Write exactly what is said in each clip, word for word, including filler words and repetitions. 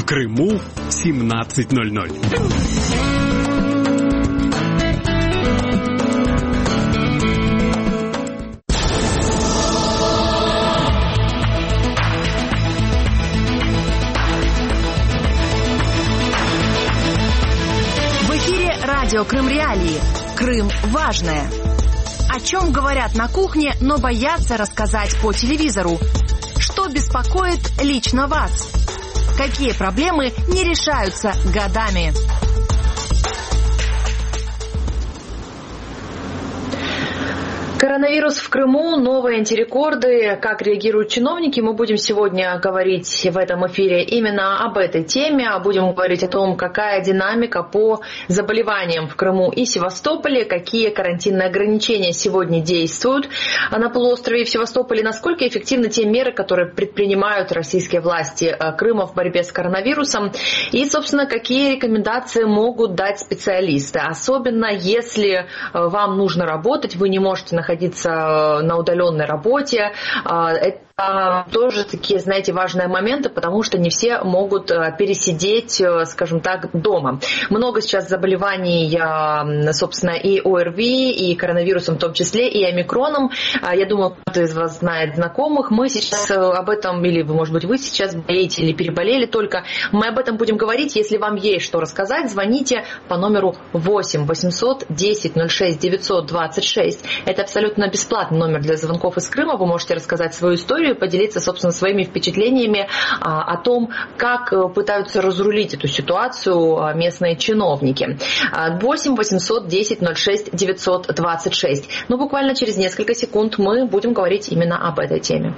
Крыму семнадцать ноль ноль. Радио Крым Реалии. Крым важное. О чем говорят на кухне, но боятся рассказать по телевизору? Что беспокоит лично вас? Какие проблемы не решаются годами? Коронавирус в Крыму, новые антирекорды, как реагируют чиновники. Мы будем сегодня говорить в этом эфире именно об этой теме. Будем говорить о том, какая динамика по заболеваниям в Крыму и Севастополе, какие карантинные ограничения сегодня действуют на полуострове и в Севастополе, насколько эффективны те меры, которые предпринимают российские власти Крыма в борьбе с коронавирусом, и, собственно, какие рекомендации могут дать специалисты. Особенно, если вам нужно работать, вы не можете находиться находиться на удаленной работе. Это тоже такие, знаете, важные моменты, потому что не все могут пересидеть, скажем так, дома. Много сейчас заболеваний, собственно, и ОРВИ, и коронавирусом в том числе, и омикроном. Я думаю, кто-то из вас знает знакомых. Мы сейчас об этом, или, может быть, вы сейчас болеете или переболели только. Мы об этом будем говорить. Если вам есть что рассказать, звоните по номеру восемь восемьсот десять ноль шесть девятьсот двадцать шесть. Это абсолютно бесплатный номер для звонков из Крыма. Вы можете рассказать свою историю, поделиться, собственно, своими впечатлениями а, о том, как пытаются разрулить эту ситуацию местные чиновники. восемь восемьсот десять ноль шесть девятьсот двадцать шесть. Ну, буквально через несколько секунд мы будем говорить именно об этой теме.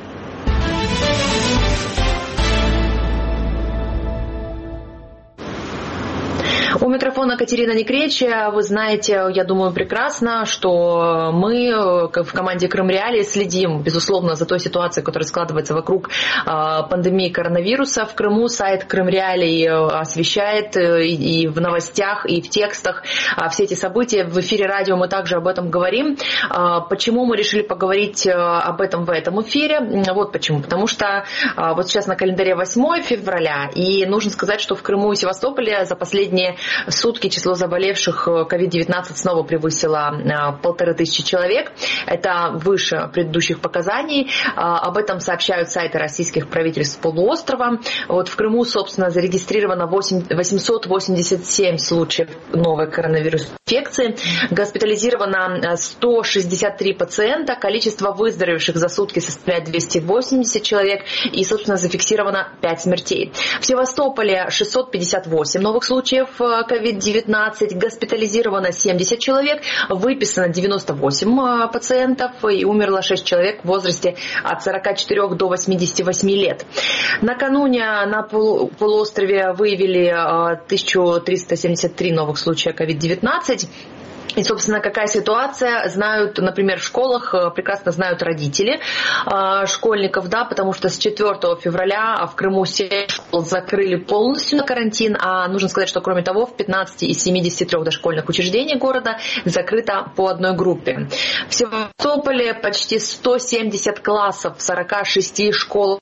У микрофона Катерина Некречья. Вы знаете, я думаю, прекрасно, что мы в команде Крым Реалии следим, безусловно, за той ситуацией, которая складывается вокруг пандемии коронавируса. В Крыму сайт Крым Реалии освещает и в новостях, и в текстах все эти события. В эфире радио мы также об этом говорим. Почему мы решили поговорить об этом в этом эфире? Вот почему. Потому что вот сейчас на календаре восьмое февраля, и нужно сказать, что в Крыму и Севастополе за последние сутки число заболевших ковид девятнадцать снова превысило полторы тысячи человек. Это выше предыдущих показаний. Об этом сообщают сайты российских правительств полуострова. Вот в Крыму, собственно, зарегистрировано восемьсот восемьдесят семь случаев новой коронавирусной инфекции. Госпитализировано сто шестьдесят три пациента. Количество выздоровевших за сутки составляет двести восемьдесят человек. И, собственно, зафиксировано пять смертей. В Севастополе шестьсот пятьдесят восемь новых случаев ковид девятнадцать, госпитализировано семьдесят человек, выписано девяносто восемь пациентов и умерло шесть человек в возрасте от сорока четырёх до восьмидесяти восьми лет. Накануне на полуострове выявили тысячу триста семьдесят три новых случая ковид девятнадцать. И, собственно, какая ситуация, знают, например, в школах, прекрасно знают родители э, школьников, да, потому что с четвёртого февраля в Крыму семь школ закрыли полностью на карантин, а нужно сказать, что, кроме того, в пятнадцати из семидесяти трёх дошкольных учреждений города закрыто по одной группе. В Севастополе почти сто семьдесят классов в сорока шести школах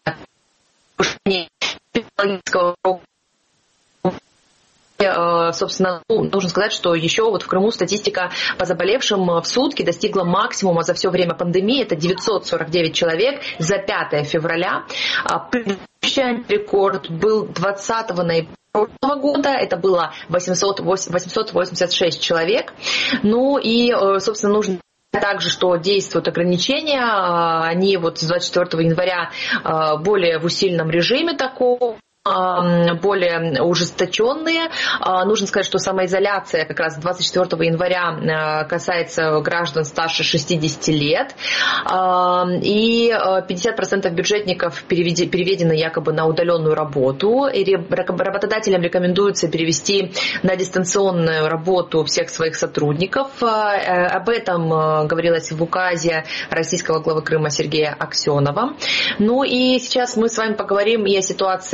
Собственно, нужно сказать, что еще вот в Крыму статистика по заболевшим в сутки достигла максимума за все время пандемии. Это девятьсот сорок девять человек за пятое февраля. Предыдущий рекорд был двадцатого ноября прошлого года. Это было восемьсот восемьдесят шесть человек. Ну и, собственно, нужно также, что действуют ограничения. Они вот с двадцать четвёртого января более в усиленном режиме такого, более ужесточенные. Нужно сказать, что самоизоляция как раз двадцать четвёртого января касается граждан старше шестидесяти лет. И пятьдесят процентов бюджетников переведены якобы на удаленную работу. И работодателям рекомендуется перевести на дистанционную работу всех своих сотрудников. Об этом говорилось в указе российского главы Крыма Сергея Аксенова. Ну и сейчас мы с вами поговорим и о ситуации в Крыму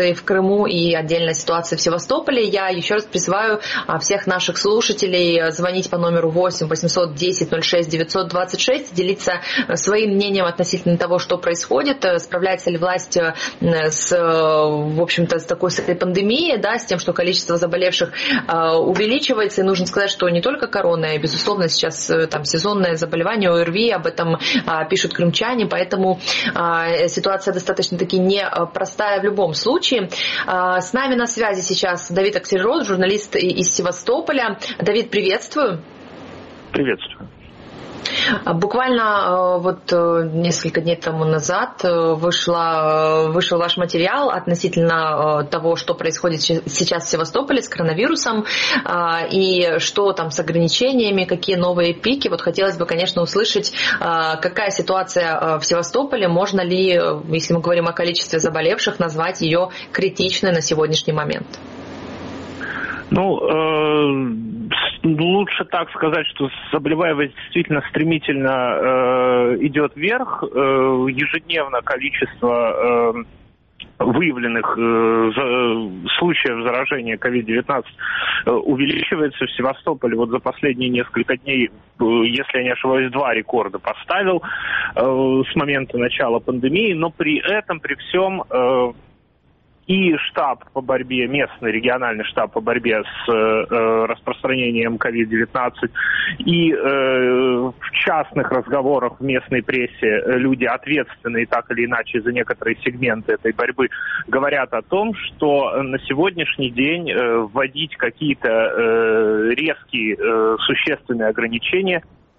Крыму и отдельная ситуация в Севастополе. Я еще раз призываю всех наших слушателей звонить по номеру восемь восемьсот десять ноль шесть девятьсот двадцать шесть, делиться своим мнением относительно того, что происходит, справляется ли власть с, в общем-то, с такой с этой пандемией, да, с тем, что количество заболевших увеличивается. И нужно сказать, что не только корона, и, безусловно, сейчас там сезонное заболевание, ОРВИ, об этом пишут крымчане, поэтому ситуация достаточно-таки непростая в любом случае. С нами на связи сейчас Давид Аксельрод, журналист из Севастополя. Давид, приветствую. Приветствую. Буквально вот несколько дней тому назад вышла, вышел ваш материал относительно того, что происходит сейчас в Севастополе с коронавирусом и что там с ограничениями, какие новые пики. Вот хотелось бы, конечно, услышать, какая ситуация в Севастополе, можно ли, если мы говорим о количестве заболевших, назвать ее критичной на сегодняшний момент. Ну, э, лучше так сказать, что заболеваемость действительно стремительно э, идет вверх. Э, ежедневно количество э, выявленных э, за, случаев заражения ковид девятнадцать э, увеличивается. В Севастополе вот за последние несколько дней, э, если я не ошибаюсь, два рекорда поставил э, с момента начала пандемии, но при этом, при всем... Э, И штаб по борьбе, местный региональный штаб по борьбе с э, распространением ковид девятнадцать, и э, в частных разговорах в местной прессе люди, ответственные так или иначе за некоторые сегменты этой борьбы, говорят о том, что на сегодняшний день э, вводить какие-то э, резкие, э, существенные ограничения.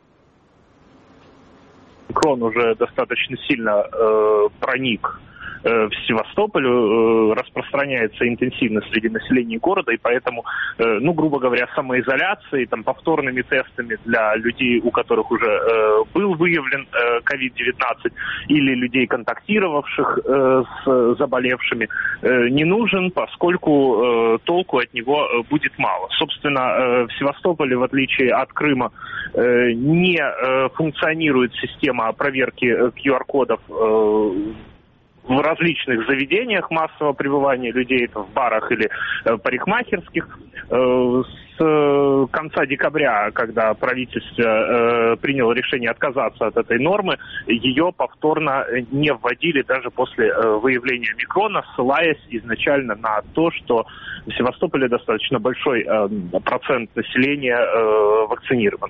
Омикрон уже достаточно сильно э, проник в Севастополе, распространяется интенсивно среди населения города, и поэтому, ну, грубо говоря, самоизоляцией, там, повторными тестами для людей, у которых уже э, был выявлен э, ковид девятнадцать, или людей, контактировавших э, с заболевшими, э, не нужен, поскольку э, толку от него будет мало. Собственно, э, в Севастополе, в отличие от Крыма, э, не э, функционирует система проверки ку ар-кодов э, в различных заведениях массового пребывания людей, это в барах или э, парикмахерских. Э, с э, конца декабря, когда правительство э, приняло решение отказаться от этой нормы, ее повторно не вводили даже после э, выявления омикрона, ссылаясь изначально на то, что в Севастополе достаточно большой э, процент населения э, вакцинирован.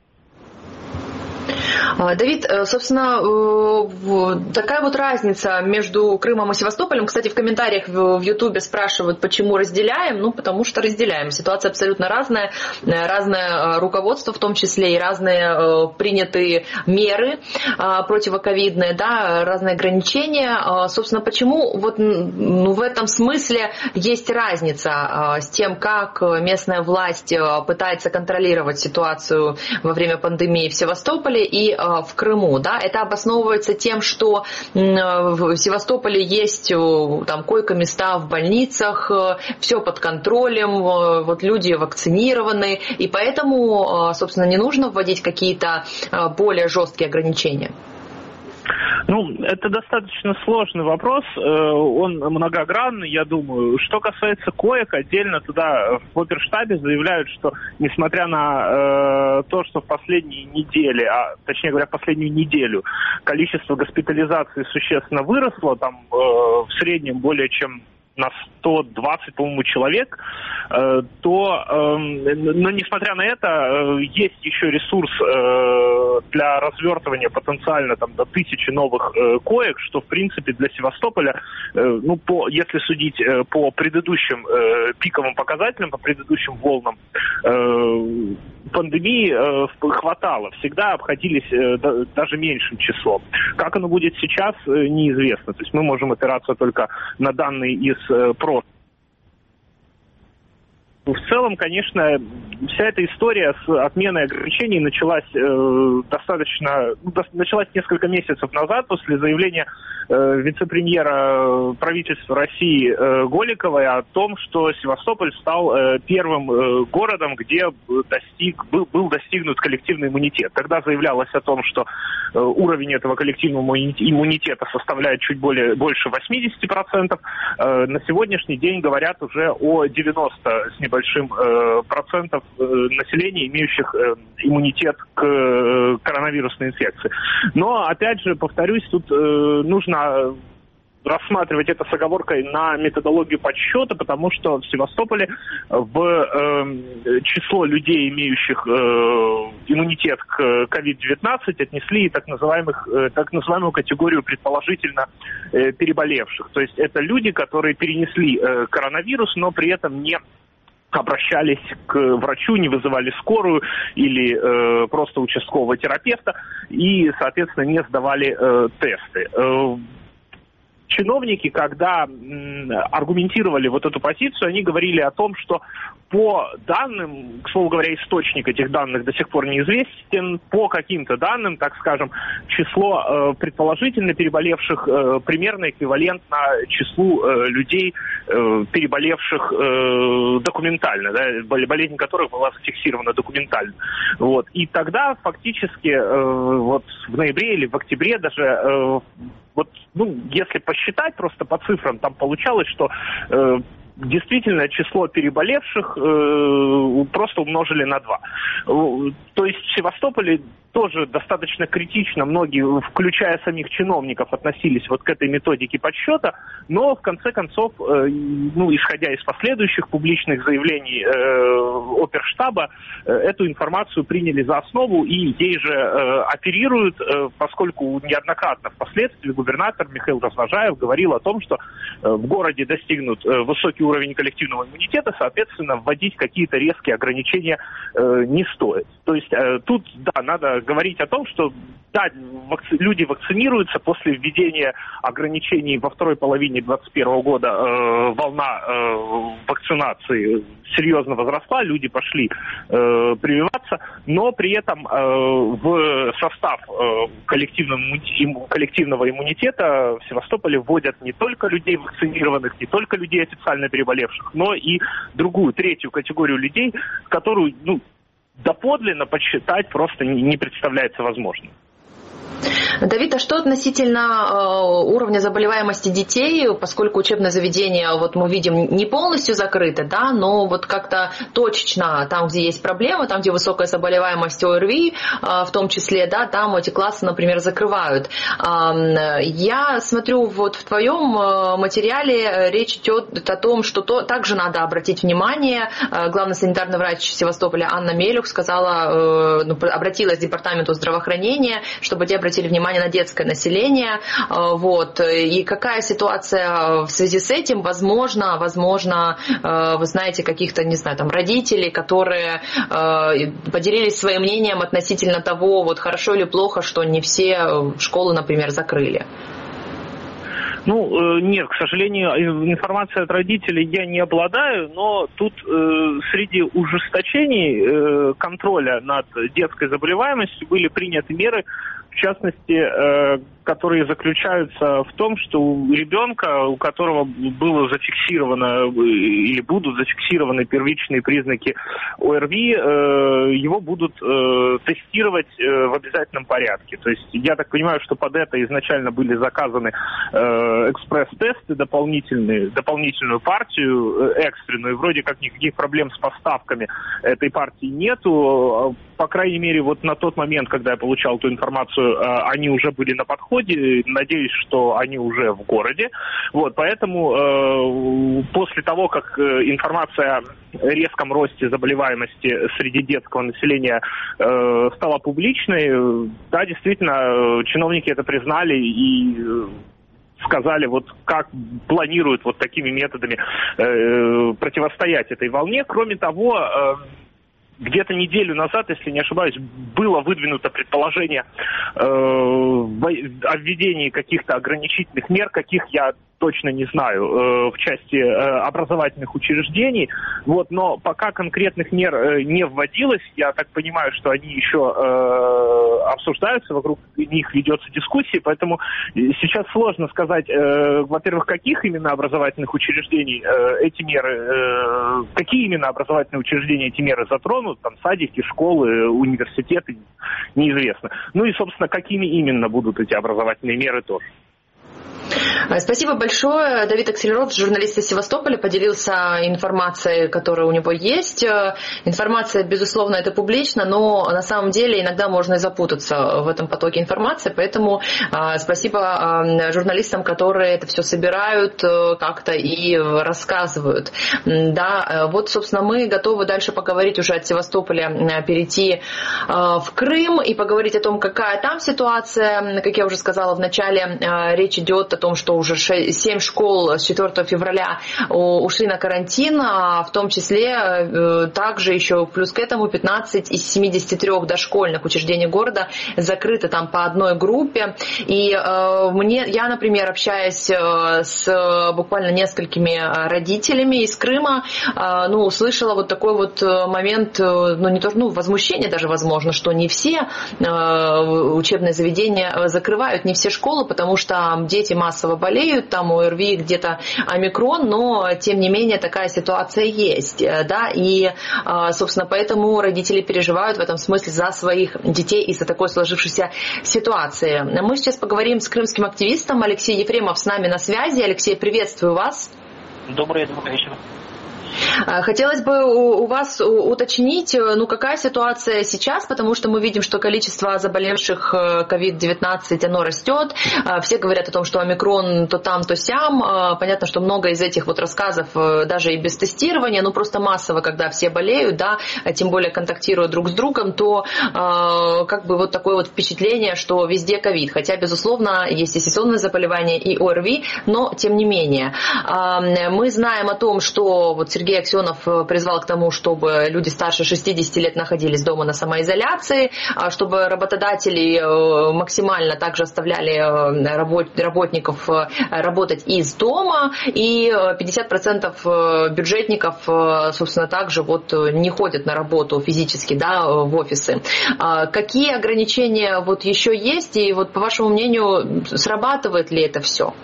Давид, собственно, такая вот разница между Крымом и Севастополем. Кстати, в комментариях в Ютубе спрашивают, почему разделяем. Ну, потому что разделяем. Ситуация абсолютно разная. Разное руководство, в том числе и разные принятые меры противоковидные, да, разные ограничения. Собственно, почему вот, ну, в этом смысле есть разница с тем, как местная власть пытается контролировать ситуацию во время пандемии в Севастополе и в Крыму, да, это обосновывается тем, что в Севастополе есть там койко-места в больницах, все под контролем, вот люди вакцинированы, и поэтому, собственно, не нужно вводить какие-то более жесткие ограничения. Ну, это достаточно сложный вопрос, он многогранный, я думаю. Что касается коек, отдельно туда в оперштабе заявляют, что несмотря на э, то, что в последние недели, а точнее говоря, в последнюю неделю количество госпитализаций существенно выросло, там э, в среднем более чем на сто двадцать, по-моему, человек, э, то, э, но несмотря на это, э, есть еще ресурс э, для развертывания потенциально там, до тысячи новых э, коек, что, в принципе, для Севастополя, э, ну, по, если судить э, по предыдущим э, пиковым показателям, по предыдущим волнам э, пандемии, э, хватало. Всегда обходились э, да, даже меньшим числом. Как оно будет сейчас, э, неизвестно. То есть мы можем опираться только на данные из прошлого. В целом, конечно, вся эта история с отменой ограничений началась э, достаточно, ну, до, началась несколько месяцев назад после заявления э, вице-премьера правительства России э, Голиковой о том, что Севастополь стал э, первым э, городом, где достиг, был, был достигнут коллективный иммунитет. Тогда заявлялось о том, что э, уровень этого коллективного иммунитета составляет чуть более, больше восемьдесят процентов. Э, на сегодняшний день говорят уже о девяноста с небольшим большим э, процентов э, населения, имеющих э, иммунитет к э, коронавирусной инфекции. Но, опять же, повторюсь, тут э, нужно рассматривать это с оговоркой на методологию подсчета, потому что в Севастополе в э, число людей, имеющих э, иммунитет к ковид девятнадцать, отнесли так, называемых, э, так называемую категорию предположительно э, переболевших. То есть это люди, которые перенесли э, коронавирус, но при этом не обращались к врачу, не вызывали скорую или э, просто участкового терапевта и, соответственно, не сдавали э, тесты. Э, чиновники, когда м, аргументировали вот эту позицию, они говорили о том, что по данным, к слову говоря, источник этих данных до сих пор неизвестен, по каким-то данным, так скажем, число э, предположительно переболевших э, примерно эквивалентно числу э, людей, э, переболевших э, документально, да, болезнь которых была зафиксирована документально. Вот. И тогда фактически э, вот в ноябре или в октябре даже э, вот, ну, если посчитать просто по цифрам, там получалось, что э, действительно число переболевших э, просто умножили на два. То есть в Севастополе тоже достаточно критично многие, включая самих чиновников, относились вот к этой методике подсчета, но в конце концов, э, ну, исходя из последующих публичных заявлений э, оперштаба, э, эту информацию приняли за основу и ей же э, оперируют, э, поскольку неоднократно впоследствии губернатор Михаил Развожаев говорил о том, что э, в городе достигнут э, высокий уровень коллективного иммунитета, соответственно, вводить какие-то резкие ограничения э, не стоит. То есть э, тут, да, надо говорить о том, что да, вакци- люди вакцинируются после введения ограничений во второй половине две тысячи двадцать первого года. Э, волна э, вакцинации серьезно возросла, люди пошли э, прививаться, но при этом э, в состав э, коллективного, имму- коллективного иммунитета в Севастополе вводят не только людей вакцинированных, не только людей официально переболевших, но и другую, третью категорию людей, которую, ну, доподлинно подсчитать просто не представляется возможным. Давид, а что относительно э, уровня заболеваемости детей, поскольку учебное заведение, вот мы видим, не полностью закрыто, да, но вот как-то точечно там, где есть проблемы, там, где высокая заболеваемость ОРВИ, э, в том числе, да, там эти классы, например, закрывают. Э, я смотрю, вот в твоем материале речь идет о том, что то, также надо обратить внимание. Э, главный санитарный врач Севастополя Анна Мелюх сказала, э, ну, обратилась к департаменту здравоохранения, чтобы те обратили внимание на детское население, вот, и какая ситуация в связи с этим, возможно, возможно, вы знаете каких-то, не знаю, там, родителей, которые поделились своим мнением относительно того, вот, хорошо или плохо, что не все школы, например, закрыли. Ну, нет, к сожалению, информацией от родителей я не обладаю, но тут э, среди ужесточений э, контроля над детской заболеваемостью были приняты меры, в частности, э, которые заключаются в том, что у ребенка, у которого было зафиксировано или будут зафиксированы первичные признаки ОРВИ, э, его будут э, тестировать э, в обязательном порядке. То есть я так понимаю, что под это изначально были заказаны э, экспресс-тесты дополнительные, дополнительную партию э, экстренную. Вроде как никаких проблем с поставками этой партии нету. По крайней мере, вот на тот момент, когда я получал эту информацию, э, они уже были на подходе. Надеюсь, что они уже в городе. Вот, поэтому э, после того, как информация о резком росте заболеваемости среди детского населения э, стала публичной, да, действительно, чиновники это признали и сказали, вот как планируют вот такими методами э, противостоять этой волне. Кроме того, э, где-то неделю назад, если не ошибаюсь, было выдвинуто предположение э, о введении каких-то ограничительных мер, каких я точно не знаю, в части образовательных учреждений. Вот, но пока конкретных мер не вводилось, я так понимаю, что они еще обсуждаются, вокруг них ведется дискуссия, поэтому сейчас сложно сказать, во-первых, каких именно образовательных учреждений эти меры, какие именно образовательные учреждения эти меры затронут, там садики, школы, университеты, неизвестно. Ну и, собственно, какими именно будут эти образовательные меры тоже. Спасибо большое. Давид Аксельрод, журналист из Севастополя, поделился информацией, которая у него есть. Информация, безусловно, это публично, но на самом деле иногда можно и запутаться в этом потоке информации, поэтому спасибо журналистам, которые это все собирают как-то и рассказывают. Да, вот, собственно, мы готовы дальше поговорить уже от Севастополя, перейти в Крым и поговорить о том, какая там ситуация. Как я уже сказала в начале, речь идет о том, что уже семь школ с четвёртого февраля ушли на карантин, а в том числе также еще плюс к этому пятнадцать из семидесяти трёх дошкольных учреждений города закрыты там по одной группе. И мне, я, например, общаясь с буквально несколькими родителями из Крыма, ну, услышала вот такой вот момент, ну, не то, ну, возмущение даже, возможно, что не все учебные заведения закрывают, не все школы, потому что дети массово болеют, там у ОРВИ где-то омикрон, но тем не менее такая ситуация есть, да, и, собственно, поэтому родители переживают в этом смысле за своих детей из-за такой сложившейся ситуации. Мы сейчас поговорим с крымским активистом. Алексей Ефремов с нами на связи. Алексей, приветствую вас. Добрый, добрый вечер. Хотелось бы у вас уточнить, ну, какая ситуация сейчас, потому что мы видим, что количество заболевших ковид девятнадцать, оно растет. Все говорят о том, что омикрон то там, то сям. Понятно, что много из этих вот рассказов даже и без тестирования, ну, просто массово, когда все болеют, да, тем более контактируют друг с другом, то как бы вот такое вот впечатление, что везде ковид. Хотя, безусловно, есть и сезонные заболевания, и ОРВИ, но тем не менее. Мы знаем о том, что вот Сергей Аксенов призвал к тому, чтобы люди старше шестидесяти лет находились дома на самоизоляции, чтобы работодатели максимально также оставляли работников работать из дома, и пятьдесят процентов бюджетников, собственно, также вот не ходят на работу физически, да, в офисы. Какие ограничения вот еще есть, и вот по вашему мнению, срабатывает ли это все?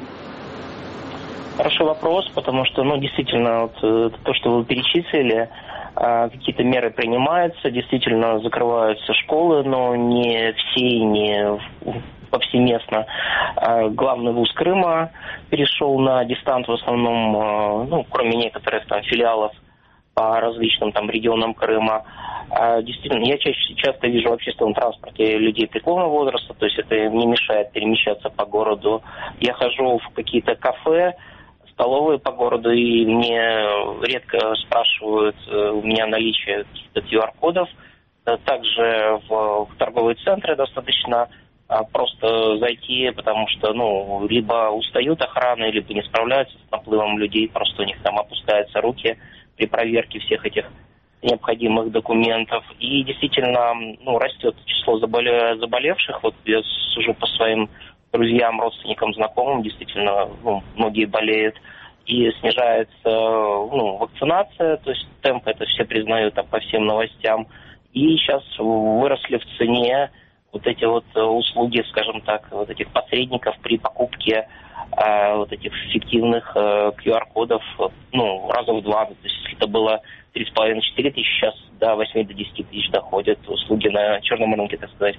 Хороший вопрос, потому что, ну, действительно, вот, то, что вы перечислили, какие-то меры принимаются, действительно закрываются школы, но не все и не повсеместно. Главный вуз Крыма перешел на дистант в основном, ну, кроме некоторых там филиалов по различным там регионам Крыма. Действительно, я чаще часто вижу в общественном транспорте людей преклонного возраста, то есть это не мешает перемещаться по городу. Я хожу в какие-то кафе, столовые по городу, и мне редко спрашивают у меня наличие каких-то ку ар-кодов. Также в, в торговые центры достаточно просто зайти, потому что, ну, либо устают охраны, либо не справляются с наплывом людей, просто у них там опускаются руки при проверке всех этих необходимых документов. И действительно, ну, растет число заболе- заболевших. Вот я сужу по своим друзьям, родственникам, знакомым, действительно, ну, многие болеют, и снижается, ну, вакцинация, то есть темп, это все признают там, по всем новостям, и сейчас выросли в цене вот эти вот услуги, скажем так, вот этих посредников при покупке э, вот этих фиктивных э, ку ар-кодов, ну, раза в два, то есть если это было три с половиной - четыре тысячи, сейчас до восьми - до десяти тысяч доходят услуги на черном рынке, так сказать.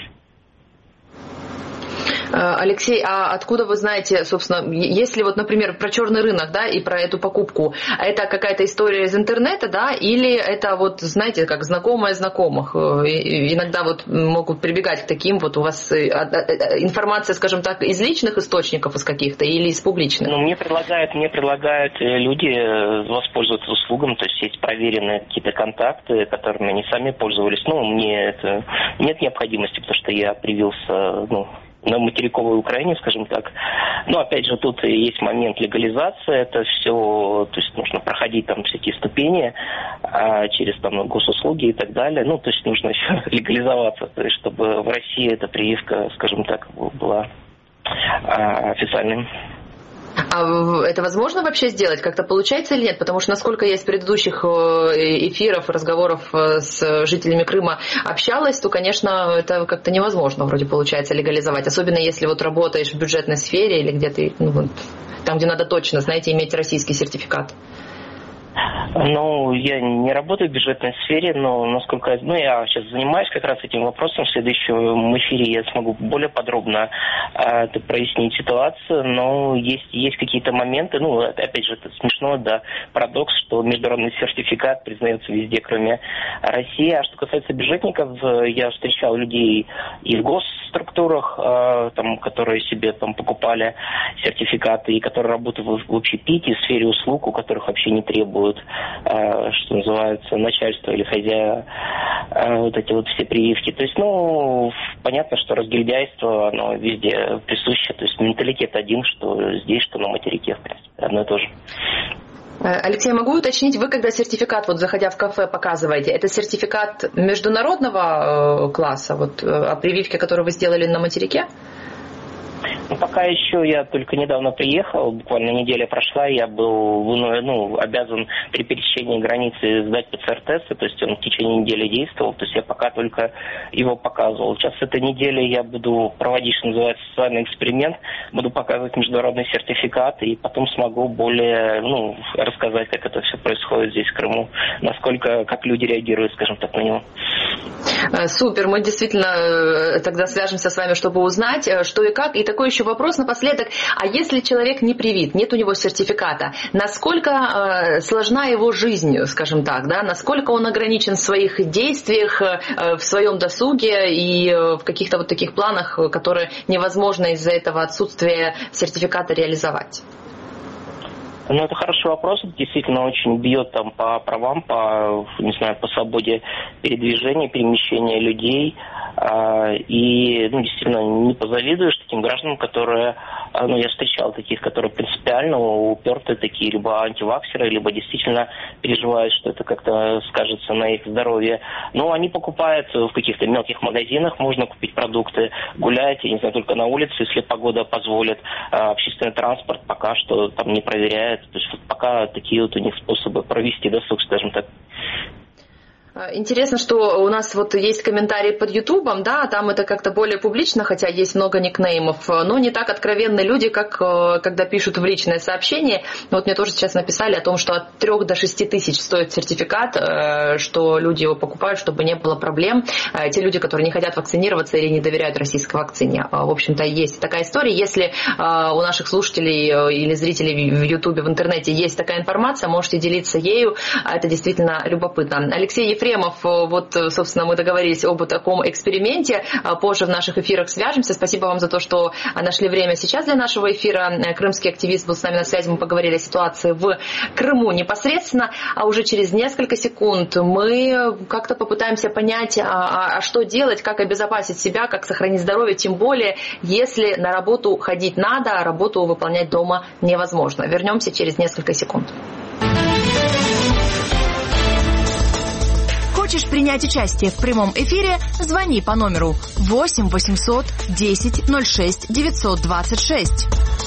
Алексей, а откуда вы знаете, собственно, если вот, например, про черный рынок, да, и про эту покупку, это какая-то история из интернета, да, или это вот, знаете, как знакомые знакомых? Иногда вот могут прибегать к таким, вот у вас информация, скажем так, из личных источников, из каких-то, или из публичных? Ну, мне предлагают, мне предлагают люди воспользоваться услугами, то есть есть проверенные какие-то контакты, которыми они сами пользовались. Ну, мне это нет необходимости, потому что я привился, ну, на материковой Украине, скажем так. Но, опять же, тут есть момент легализации. Это все, то есть нужно проходить там всякие ступени а, через там госуслуги и так далее. Ну, то есть нужно еще легализоваться, то есть чтобы в России эта прививка, скажем так, была а, официальной. А это возможно вообще сделать? Как-то получается или нет? Потому что, насколько я из предыдущих эфиров, разговоров с жителями Крыма общалась, то, конечно, это как-то невозможно вроде получается легализовать. Особенно если вот работаешь в бюджетной сфере или где-то, ну, там, где надо точно, знаете, иметь российский сертификат. Ну, я не работаю в бюджетной сфере, но насколько... Ну, я сейчас занимаюсь как раз этим вопросом. В следующем эфире я смогу более подробно э, прояснить ситуацию, но есть, есть какие-то моменты, ну, опять же, это смешно, да, парадокс, что международный сертификат признается везде, кроме России. А что касается бюджетников, я встречал людей и в госструктурах, э, там, которые себе там покупали сертификаты, и которые работают в общепите, в сфере услуг, у которых вообще не требуют, что называется, начальство или хозяева, вот эти вот все прививки. То есть, ну, понятно, что разгильдяйство, оно везде присуще. То есть менталитет один, что здесь, что на материке, в принципе, одно и то же. Алексей, могу уточнить, вы когда сертификат, вот заходя в кафе, показываете, это сертификат международного класса, вот о прививке, которую вы сделали на материке? Ну, пока еще я только недавно приехал, буквально неделя прошла, я был ну, обязан при пересечении границы сдать ПЦР-тесты, то есть он в течение недели действовал, то есть я пока только его показывал. Сейчас с этой недели я буду проводить, что называется, социальный эксперимент, буду показывать международный сертификат и потом смогу более, ну, рассказать, как это все происходит здесь, в Крыму, насколько, как люди реагируют, скажем так, на него. Супер, мы действительно тогда свяжемся с вами, чтобы узнать, что и как. И такой еще вопрос напоследок. А если человек не привит, нет у него сертификата, насколько сложна его жизнь, скажем так, да? Насколько он ограничен в своих действиях, в своем досуге и в каких-то вот таких планах, которые невозможно из-за этого отсутствия сертификата реализовать? Ну, это хороший вопрос. Это действительно очень бьет там по правам, по, не знаю, по свободе передвижения, перемещения людей. И, ну, действительно, не позавидуешь таким гражданам, которые, ну, я встречал таких, которые принципиально упертые такие, либо антиваксеры, либо действительно переживают, что это как-то скажется на их здоровье. Но они покупают в каких-то мелких магазинах, можно купить продукты, гулять, я не знаю, только на улице, если погода позволит. Общественный транспорт пока что там не проверяет. То есть пока такие вот у них способы провести досуг, скажем так. Интересно, что у нас вот есть комментарии под Ютубом, да, там это как-то более публично, хотя есть много никнеймов, но не так откровенные люди, как когда пишут в личное сообщение. Вот мне тоже сейчас написали о том, что от трёх до шести тысяч стоит сертификат, что люди его покупают, чтобы не было проблем. Те люди, которые не хотят вакцинироваться или не доверяют российской вакцине. В общем-то, есть такая история. Если у наших слушателей или зрителей в Ютубе, в интернете есть такая информация, можете делиться ею. Это действительно любопытно. Алексей Ефремов, вот, собственно, мы договорились об таком эксперименте. Позже в наших эфирах свяжемся. Спасибо вам за то, что нашли время сейчас для нашего эфира. Крымский активист был с нами на связи. Мы поговорили о ситуации в Крыму непосредственно. А уже через несколько секунд мы как-то попытаемся понять, а, а что делать, как обезопасить себя, как сохранить здоровье, тем более, если на работу ходить надо, а работу выполнять дома невозможно. Вернемся через несколько секунд. Хочешь принять участие в прямом эфире? Звони по номеру восемь восемьсот десять ноль шесть девятьсот двадцать шесть.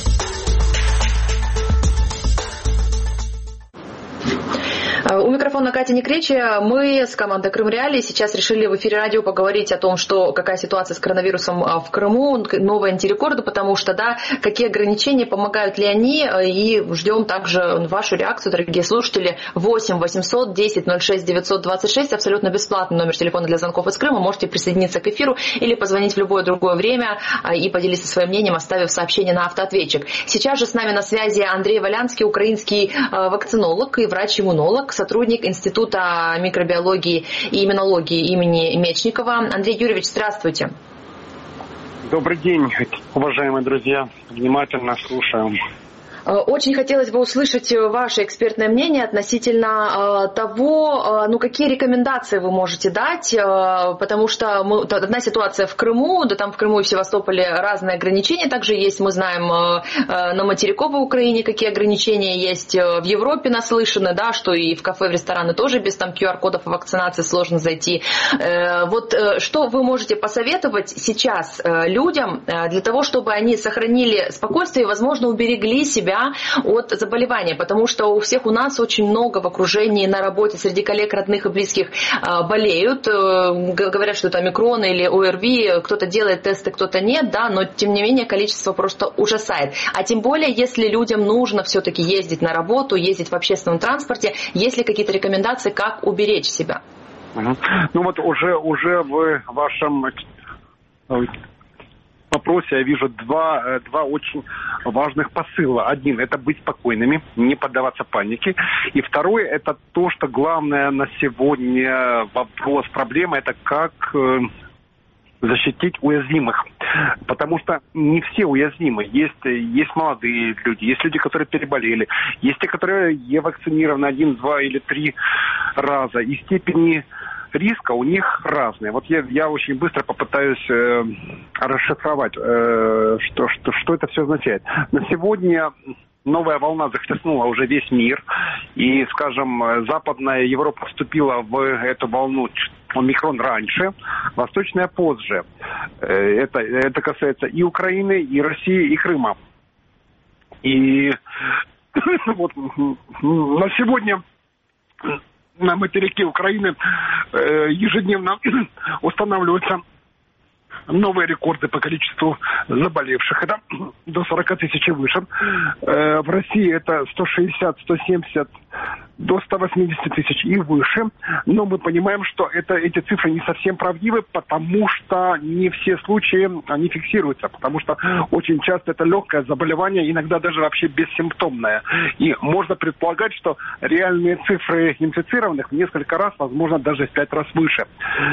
У микрофона Катя Некречия. Мы с командой Крым Реалии сейчас решили в эфире радио поговорить о том, что какая ситуация с коронавирусом в Крыму, новые антирекорды, потому что, да, какие ограничения, помогают ли они, и ждем также вашу реакцию, дорогие слушатели. восемь восемьсот десять ноль шесть девятьсот двадцать шесть, абсолютно бесплатный номер телефона для звонков из Крыма. Можете присоединиться к эфиру или позвонить в любое другое время и поделиться своим мнением, оставив сообщение на автоответчик. Сейчас же с нами на связи Андрей Валянский, украинский вакцинолог и врач-иммунолог, сотрудник Института микробиологии и иммунологии имени Мечникова. Андрей Юрьевич, здравствуйте. Добрый день, уважаемые друзья. Внимательно слушаем. Очень хотелось бы услышать ваше экспертное мнение относительно того, ну, какие рекомендации вы можете дать, потому что мы, одна ситуация в Крыму, да там в Крыму и в Севастополе разные ограничения также есть, мы знаем на материковой Украине, какие ограничения есть, в Европе наслышаны, да, что и в кафе, в рестораны тоже без там ку ар кодов и вакцинации сложно зайти. Вот что вы можете посоветовать сейчас людям для того, чтобы они сохранили спокойствие и, возможно, уберегли себя себя от заболевания, потому что у всех у нас очень много в окружении, на работе, среди коллег, родных и близких болеют, говорят, что это омикрон или ОРВИ, кто-то делает тесты, кто-то нет, да, но тем не менее количество просто ужасает. А тем более, если людям нужно все-таки ездить на работу, ездить в общественном транспорте, есть ли какие-то рекомендации, как уберечь себя? Ну вот уже, уже в вашем вопросе я вижу два, два очень важных посыла. Один – это быть спокойными, не поддаваться панике. И второй – это то, что главное на сегодня вопрос, проблема – это как защитить уязвимых. Потому что не все уязвимы. Есть, есть молодые люди, есть люди, которые переболели, есть те, которые не вакцинированы один, два или три раза. И степени риска у них разные. Вот я, я очень быстро попытаюсь э, расшифровать, э, что, что, что это все означает. На сегодня новая волна захлестнула уже весь мир. И, скажем, Западная Европа вступила в эту волну омикрон раньше, восточная позже. Это, это касается и Украины, и России, и Крыма. И вот на сегодня на материке Украины ежедневно устанавливаются новые рекорды по количеству заболевших. Это до сорок тысяч и выше. В России это сто шестьдесят - сто семьдесят до ста восьмидесяти тысяч и выше. Но мы понимаем, что это, эти цифры не совсем правдивы, потому что не все случаи они фиксируются. Потому что очень часто это легкое заболевание, иногда даже вообще бессимптомное. И можно предполагать, что реальные цифры инфицированных в несколько раз, возможно, даже в пять раз выше.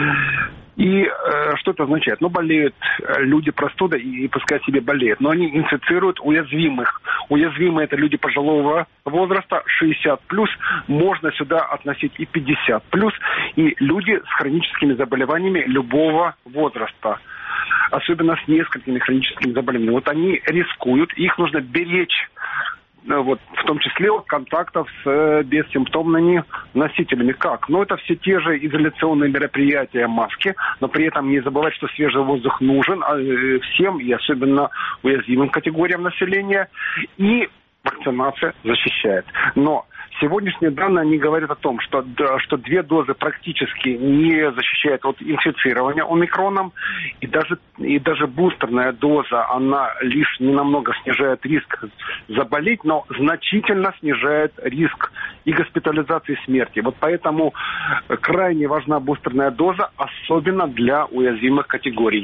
И э, что это означает? Ну, болеют люди простудой, и, и пускай себе болеют, но они инфицируют уязвимых. Уязвимые – это люди пожилого возраста, шестьдесят плюс, можно сюда относить и пятьдесят плюс, и люди с хроническими заболеваниями любого возраста, особенно с несколькими хроническими заболеваниями. Вот они рискуют, их нужно беречь, вот, в том числе от контактов с э, бессимптомными носителями. Как? Ну, это все те же изоляционные мероприятия, маски, но при этом не забывать, что свежий воздух нужен э, всем, и особенно уязвимым категориям населения, и вакцинация защищает. Но сегодняшние данные, они говорят о том, что, да, что две дозы практически не защищают от инфицирования омикроном, и даже, и даже бустерная доза, она лишь ненамного снижает риск заболеть, но значительно снижает риск и госпитализации, и смерти. Вот поэтому крайне важна бустерная доза, особенно для уязвимых категорий.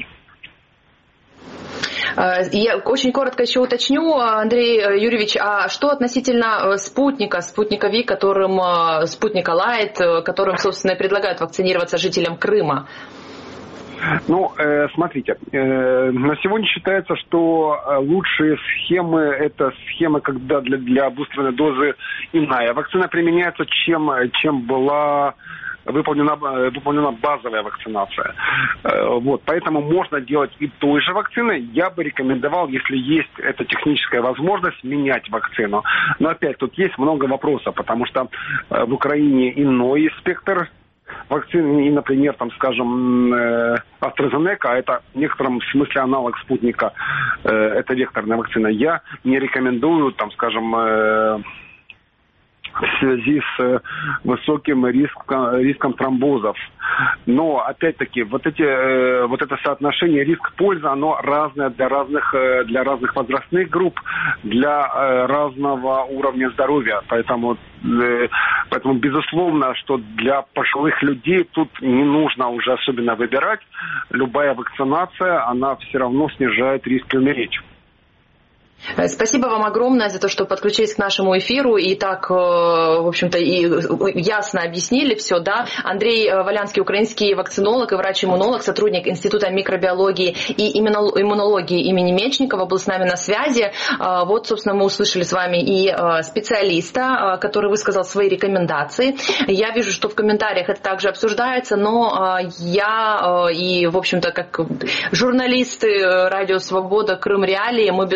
Я очень коротко еще уточню, Андрей Юрьевич, а что относительно спутника, спутника Ви, которым, спутника Лайт, которым, собственно, и предлагают вакцинироваться жителям Крыма? Ну, э, смотрите, э, на сегодня считается, что лучшие схемы – это схема, когда для, для бустерной дозы иная вакцина применяется, чем, чем была выполнена, выполнена базовая вакцинация. Вот, поэтому можно делать и той же вакцины. Я бы рекомендовал, если есть эта техническая возможность, менять вакцину. Но опять, тут есть много вопросов, потому что в Украине иной спектр вакцин, и, например, там, скажем, AstraZeneca, это в некотором смысле аналог спутника, это векторная вакцина. Я не рекомендую, там, скажем, в связи с высоким риском, риском тромбозов. Но, опять-таки, вот, эти, вот это соотношение риск-польза, оно разное для разных, для разных возрастных групп, для разного уровня здоровья. Поэтому, поэтому, безусловно, что для пожилых людей тут не нужно уже особенно выбирать. Любая вакцинация, она все равно снижает риск умереть. Спасибо вам огромное за то, что подключились к нашему эфиру и так, в общем-то, и ясно объяснили все, да. Андрей Валянский, украинский вакцинолог и врач-иммунолог, сотрудник Института микробиологии и иммунологии имени Мечникова, был с нами на связи. Вот, собственно, мы услышали с вами и специалиста, который высказал свои рекомендации. Я вижу, что в комментариях это также обсуждается, но я и, в общем-то, как журналисты Радио Свобода, Крым Реалии, мы, безусловно,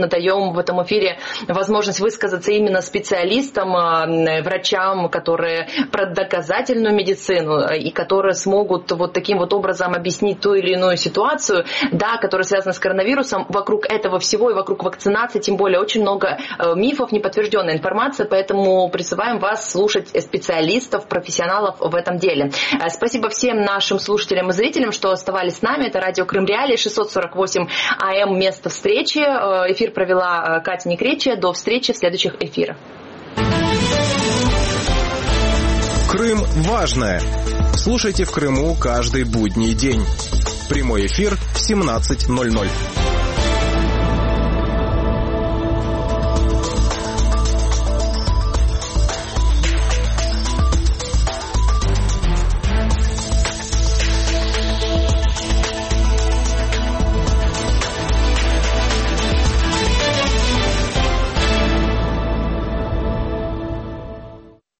действительно даем в этом эфире возможность высказаться именно специалистам, врачам, которые про доказательную медицину и которые смогут вот таким вот образом объяснить ту или иную ситуацию, да, которая связана с коронавирусом. Вокруг этого всего и вокруг вакцинации, тем более, очень много мифов, неподтвержденной информации, поэтому призываем вас слушать специалистов, профессионалов в этом деле. Спасибо всем нашим слушателям и зрителям, что оставались с нами. Это радио Крым Реалии, шестьсот сорок восемь АМ, место встречи. Эфир провела Катя Некречия. До встречи в следующих эфирах. Крым важное. Слушайте в Крыму каждый будний день. Прямой эфир в семнадцать ноль ноль.